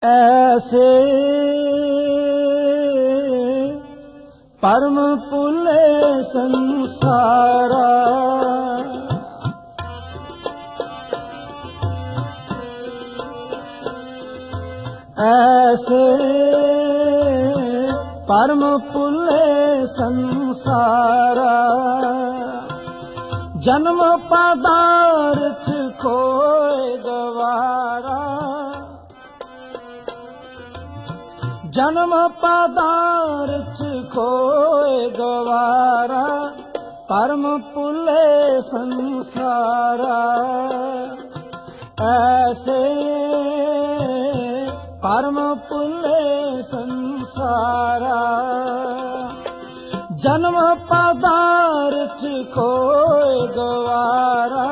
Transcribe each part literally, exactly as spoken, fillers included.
ऐसे परम पुले संसारा, ऐसे परम पुले संसारा, जन्म पदार्थ खोए गवारा, जन्म पदार्थ खोए गवारा, परम पुले संसारा। ऐसे परम पुले संसारा, जन्म पदार्थ खोए गवारा,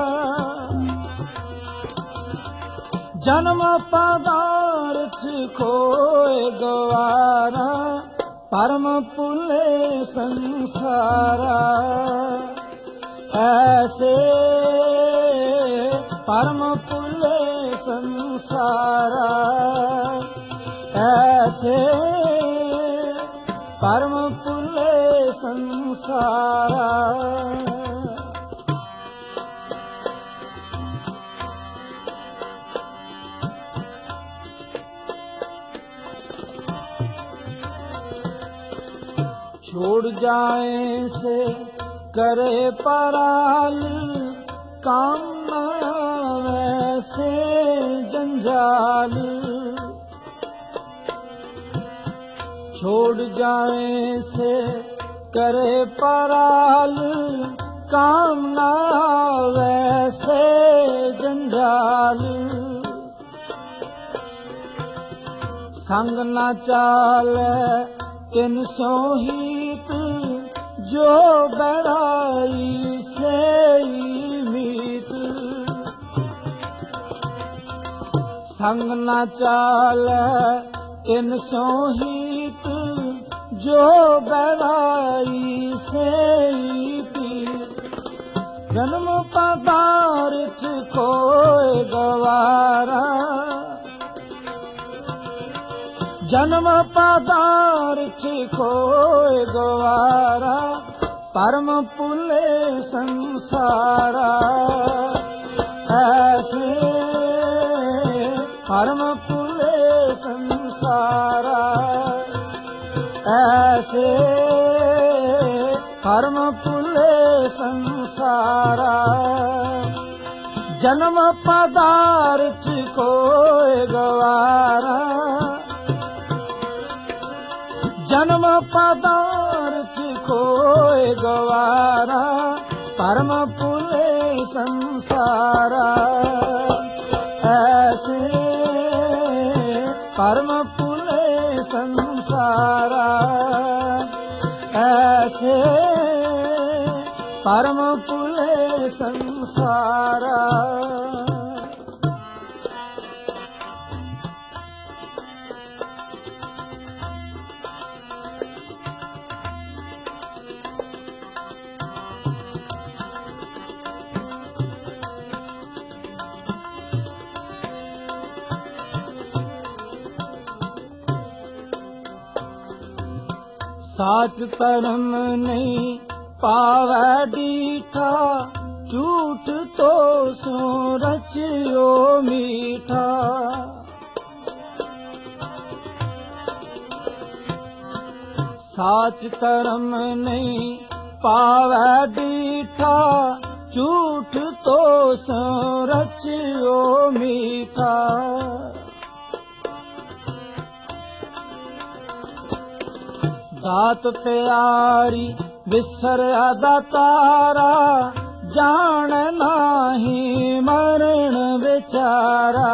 जन्म पदार्थ खोए गवारा, परम पुले संसारा। ऐसे परम पुले संसारा, ऐसे परम पुले संसारा। छोड़ जाए से करे पराल, काम न वैसे जंजाल। छोड़ जाए से करे पराल, काम न वैसे जंजाल। संग न चाले तिन सो हीत, जो बड़ाई से मीत। संग न चाले तिन सो हीत, जो बड़ाई से पीत। जन्म पदार्थ खोए गवारा, जन्म पदार्थ खोए गवारा, परम पुले संसारा। ऐसे परम पुले संसारा, ऐसे परम पुले संसारा। जन्म पदार्थ खोए गवारा, जन्म पदार्थ खोए गवारा, परम पुले संसारा। ऐसे परम पुले संसारा, ऐसे परम पुले संसारा। साच धर्म नहीं पावै डीठा, झूठ तो सो रचियो मीठा। साच धर्म नहीं पावै डीठा, झूठ तो सो रचियो मीठा। दात प्यारी विसरया दातारा, जान नाही मरण बेचारा।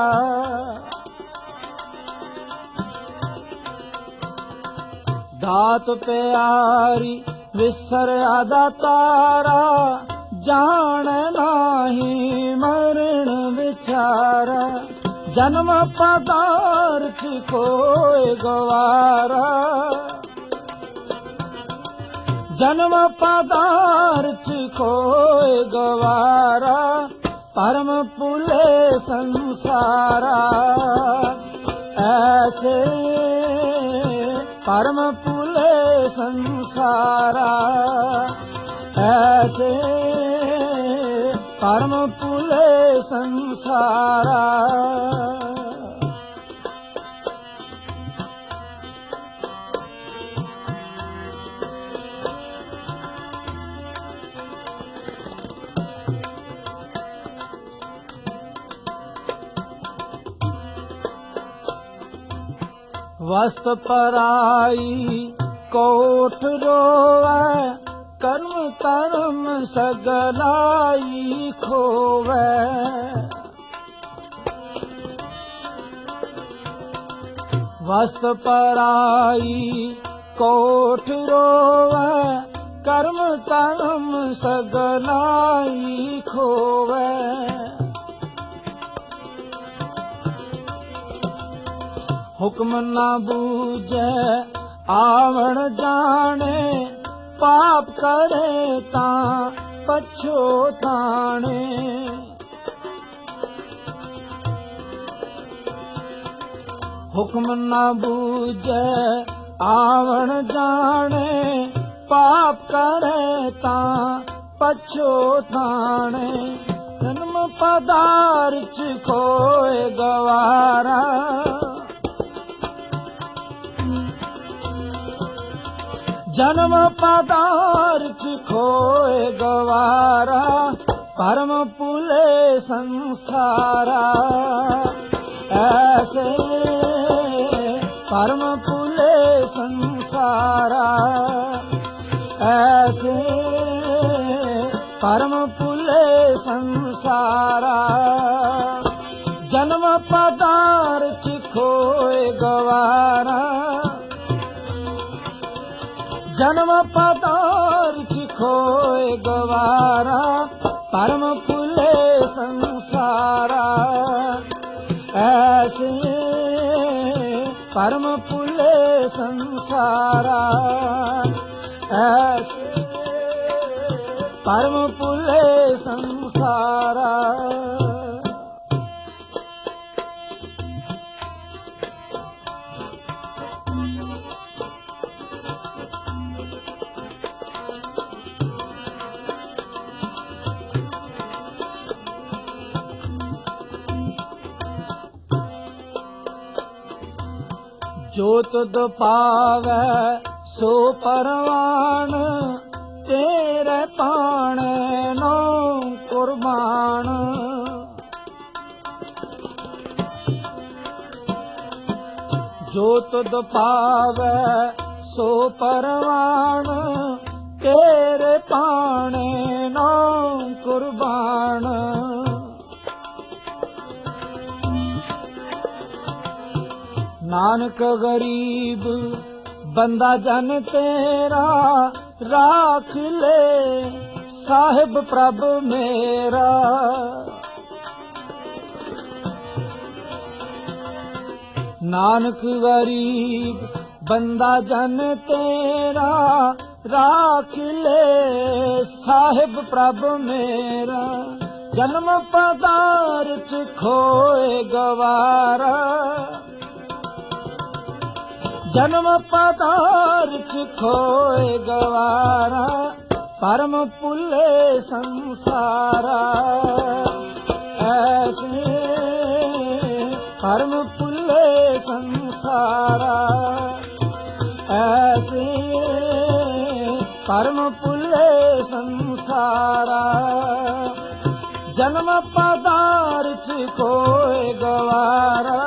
दात प्यारी विसरया दातारा, जान नाही मरण बेचारा। जन्म पदार्थ खोए गवारा, जन्म पदार्थ खोए गवारा, परम पुले संसारा। ऐसे परम पुले संसारा, ऐसे परम पुले संसारा। वस्त पराई कोट रोवै, कर्म कर्म सगलाई खोवै। वस्त पराई कोट रोवै, कर्म कर्म सगलाई खोवै। हुक्म न बूझे आवण जाने, पाप करे तां पछोताणे। हुक्म न बूझे आवण जाने, पाप करे तां पछोताणे। जन्म पदार्थ खोए गवारा, जन्म पदार्थ खोए गवारा। परम पुले संसारा, ऐसे परम पुले संसारा, ऐसे परम पुले संसारा। जन्म पदार्थ खोए गवारा, जन्म पदार्थ खोए गवारा। परम पुले संसारा, ऐसे परम पुले संसारा, ऐसे परम पुले संसारा। जो तुद पावै सो परवान, तेरे पाणे नो कुर्बान। जो तुद पावै सो परवान, तेरे पाणे नो कुर्बान। नानक गरीब बंदा जन तेरा, राख ले साहिब प्रभ मेरा। नानक गरीब बंदा जन तेरा, राख ले साहिब प्रभ मेरा। जन्म पदार्थ खोए गवारा, जन्म पदार्थ खोए गवारा। परम पुले संसारा, ऐसे परम पुले संसारा, ऐसे परम पुले संसारा। जन्म पदार्थ खोए गवारा,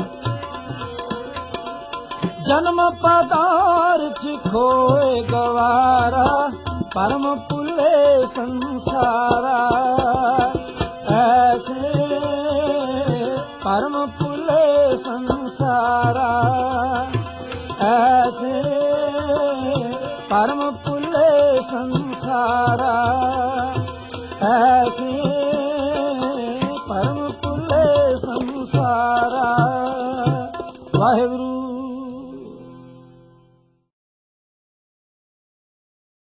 जन्म पदार्थ खोए गवारा। परम पुले संसारा, ऐसे परम पुले संसारा, ऐसे परम पुले संसारा, ऐसे